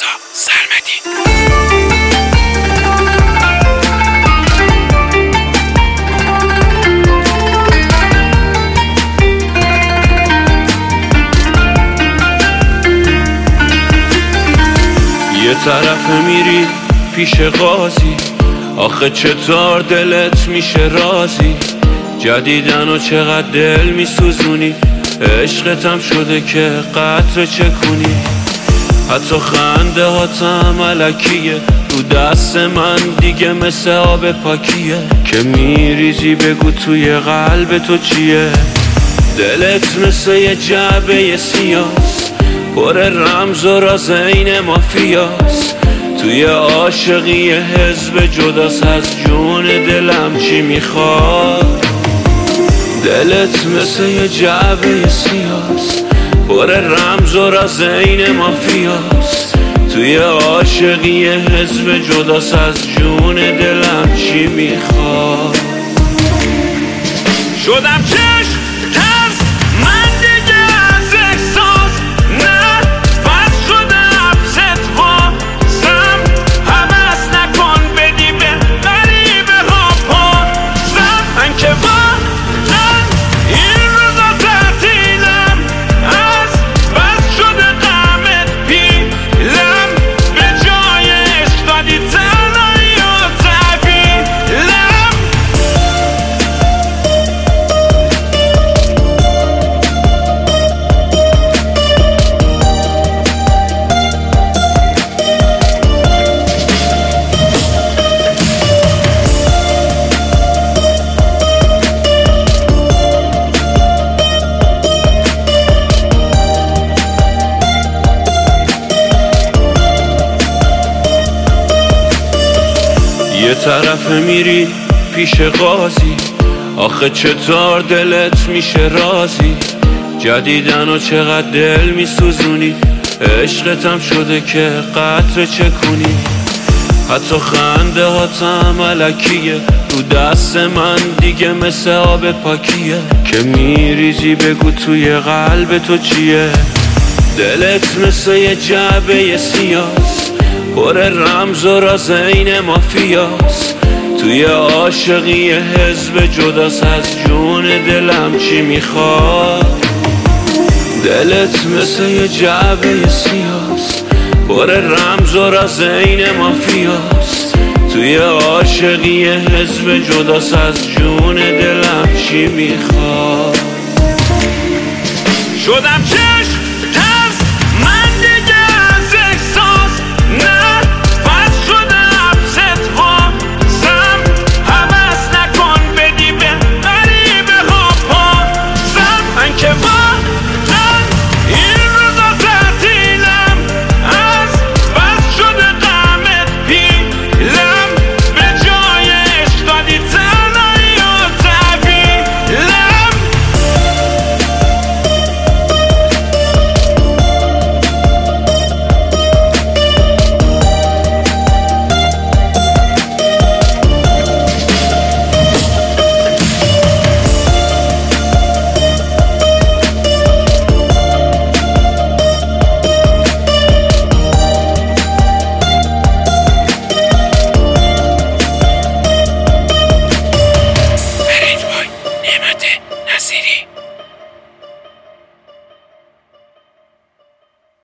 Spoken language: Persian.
رضا سرمدی. یه طرف میری پیش قاضی، آخه چطور دلت میشه راضی؟ جدیدن و چقدر دل میسوزونی، عشقتم شده که قطره چکونی. حتی خنده هاتم ملکیه، رو دست من دیگه مثل آب پاکیه. که میریزی بگو توی قلب تو چیه؟ دلت مثل یه جعبه سیاست، پر رمز و راز این مافیاست. توی عاشقی حزب جداست، از جون دلم چی میخواد؟ دلت مثل یه جعبه سیاست، پر رمز و راز این مافیاست. توی عاشقی حزب جداست، از جون دلم چی میخواد؟ شدم چشم ترس من دیگه از احساس، نه بس شده حبست واسم. حبس نکن بدی به غریبه ها پاسم. من که واقعا این روزا تعطیلم، از بس شده غمت پیلم. به جای عشق دادی تنهایی و تحویلم. یه طرف میری پیش قاضی، آخه چطور دلت میشه راضی؟ جدیدن و چقدر دل میسوزونی، عشقتم شده که قطره چکونی. حتی خنده هاتم ملکیه، رو دست من دیگه مثل آب پاکیه. که میریزی بگو توی قلب تو چیه؟ دلت مثل یه جعبه سیاست، پر رمز و راز این مافیاست. توی عاشقی حزب جداست، از جون دلم چی میخواد؟ دلت مثل یه جعبه سیاست، پر رمز و راز این مافیاست. توی عاشقی حزب جداست، از جون دلم چی میخواد؟ شدم چه